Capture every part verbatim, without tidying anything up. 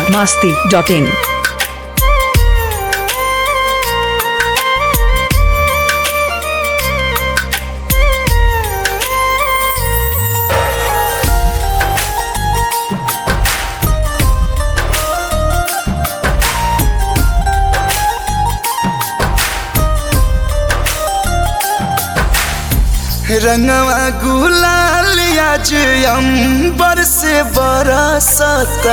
Bihar Masti dot इन। रंगवा गुलाल आज अंबर से बरसता,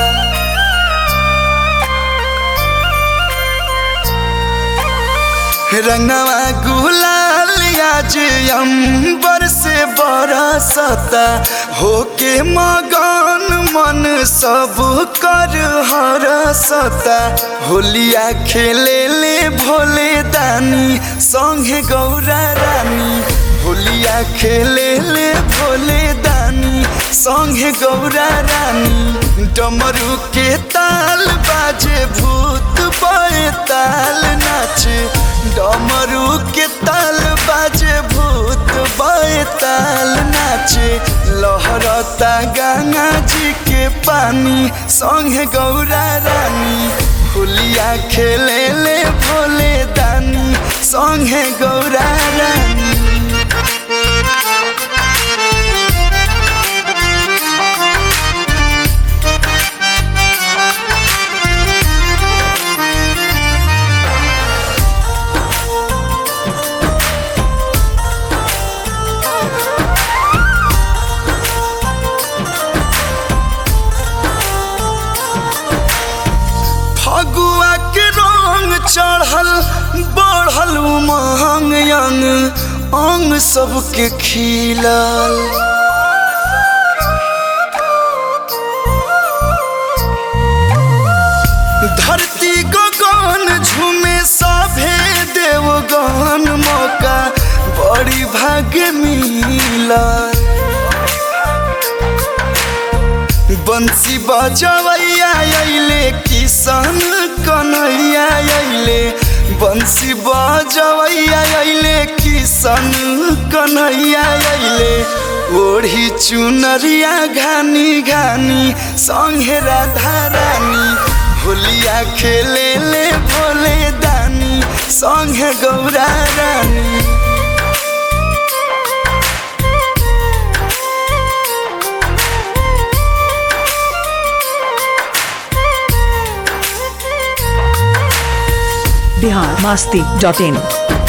रंगवा गुलाल आज अंबर से बरसता, होके मगन मन सब कर हरसता। होलिया खेले ले भोले दानी संगे गौरा रानी, होलिया खेले ले भोले दानी संगे गौरा रानी। डमरू के ताल बाजे भूत बड़े ताल नाचे, डमरू के ताल बाजे भूत बड़े ताल नाचे। लहरता गंगा जी के पानी संगे गौरा रानी, होलिया खेले ले भोले दानी संगे गौरा रानी। फगुआ के रंग चढ़ल बढ़ल उमंग अंग अंग सबके खिलल, धरती गगन झूमे सभे देवगन मौका बड़ी भाग्य मिलल। बंसी बजवैया अइले किशन कन्हैया अइले, बंसी बजवैया अइले किशन कन्हैया अइले। ओढ़ी चुनरिया घानी घानी संगे राधा रानी, होलिया खेले ले भोले दानी संगे गौरा रानी। Bihar Masti dot in.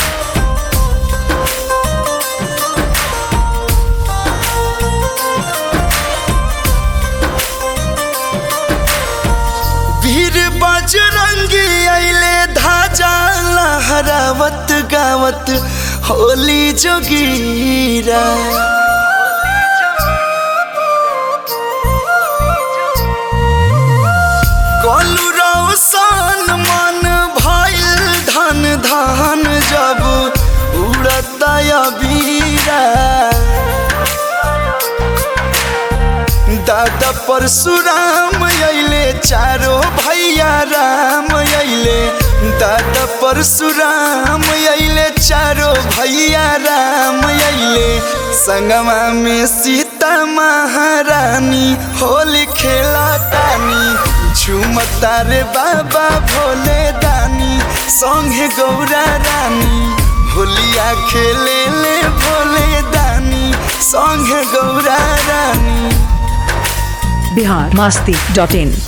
वीर बजरंगी अइले धाजा लहरावत गावत होली जोगीरा। कलु रौशन मन धन धन जब उड़ता अबीरा, दादा परशुराम अइले चारों भैया राम अइले, दादा परशुराम अइले चारों भैया राम अइले। संगमा में सीता महारानी होली खेला तानी, झूमता रे बाबा भोले दानी संगे गौरा रानी, होलिया खेले ले भोले दानी संगे गौरा रानी। बिहार मस्ती डॉट इन।